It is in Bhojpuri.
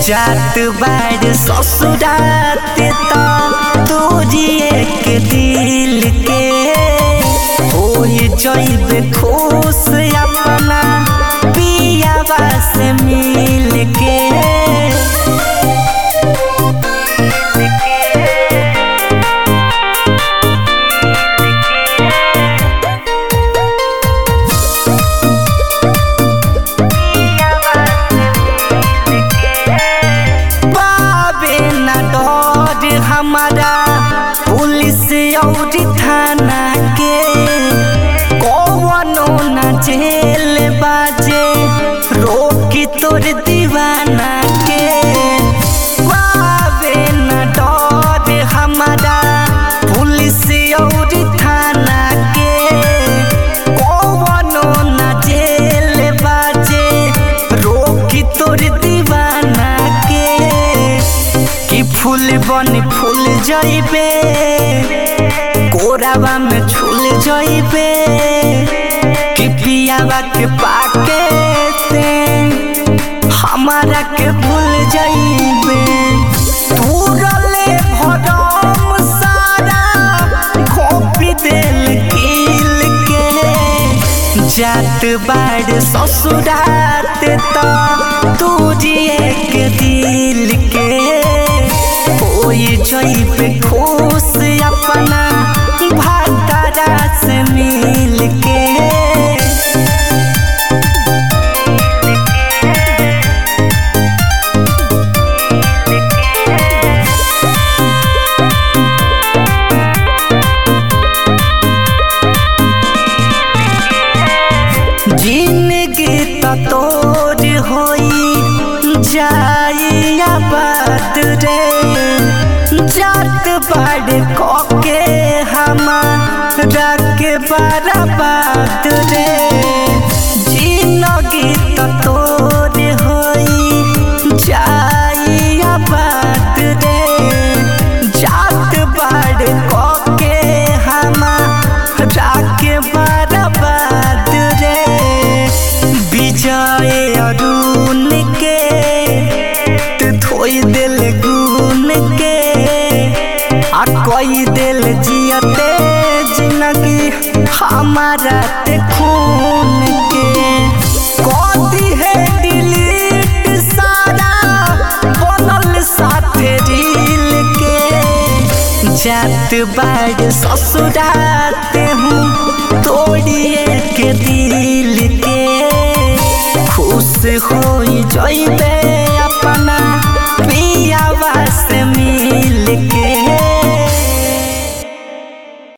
जात बाड़ ससुराते तो तुझिए के दिल के होई जइबे खुश अपना पियावा से मिल के। हमारा पुलिस और थाना के कौनो न जेल बाजे रोकी तोर दीवाना के। बाबे न डर हमारा पुलिस और थाना के कौनो न जेल बाजे रोकी तोर दीवाना के। कि फूल बन फूल जाइबे कोरावा में झूल जाइबे कि पियावा के पाके ते हमारा के भूल जाइबे। तूरले भरम सारा खोपी दिल किल के जात बाड़ ससुराते तो तुझिए के दिल के होई जइबे खुश अपना भातारा से मिल के। जिंदगी तो तोर होई जाई आबाद रे जात बाड़ कोके हमारा के बर्बाद रे। जिंदगी तो तोर होई जाई आबाद रे जात बाड़ कोके हमारा के बर्बाद रे। विजय अरुण के धोई दिल गुन के आ कोई दिल जियते जिंदगी हमारा ते खून के। कदी है डिलीट सारा बनल साथे दिल के जात बाड़ ससुराते हूँ तोड़िए के दिल के। खुश होई जइबे अपना पियावा से मिल के।